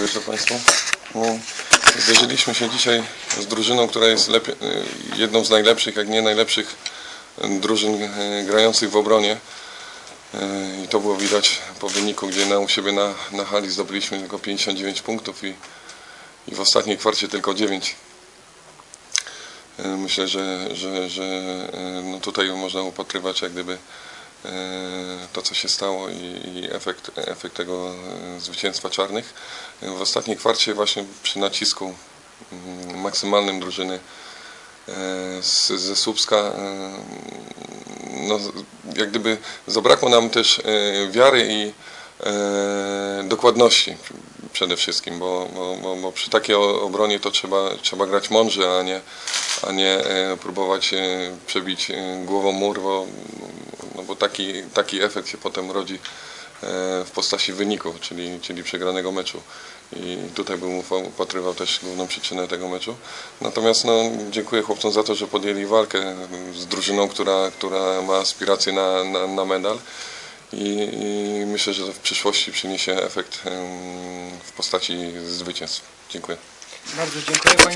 wieczór Państwu. Zderzyliśmy się dzisiaj z drużyną, która jest jedną z najlepszych, jak nie najlepszych drużyn grających w obronie. I to było widać po wyniku, gdzie u siebie na hali zdobyliśmy tylko 59 punktów i w ostatniej kwarcie tylko 9. Myślę, że no tutaj można upatrywać jak gdyby to, co się stało i efekt tego zwycięstwa czarnych. W ostatniej kwarcie właśnie przy nacisku maksymalnym drużyny ze Słupska no, jak gdyby zabrakło nam też wiary i dokładności przede wszystkim, bo przy takiej obronie to trzeba grać mądrze, a nie próbować przebić głową mur, bo taki efekt się potem rodzi w postaci wyniku, czyli przegranego meczu. I tutaj bym upatrywał też główną przyczynę tego meczu. Natomiast no, dziękuję chłopcom za to, że podjęli walkę z drużyną, która ma aspiracje na medal. I myślę, że to w przyszłości przyniesie efekt w postaci zwycięstw. Dziękuję. Bardzo dziękuję.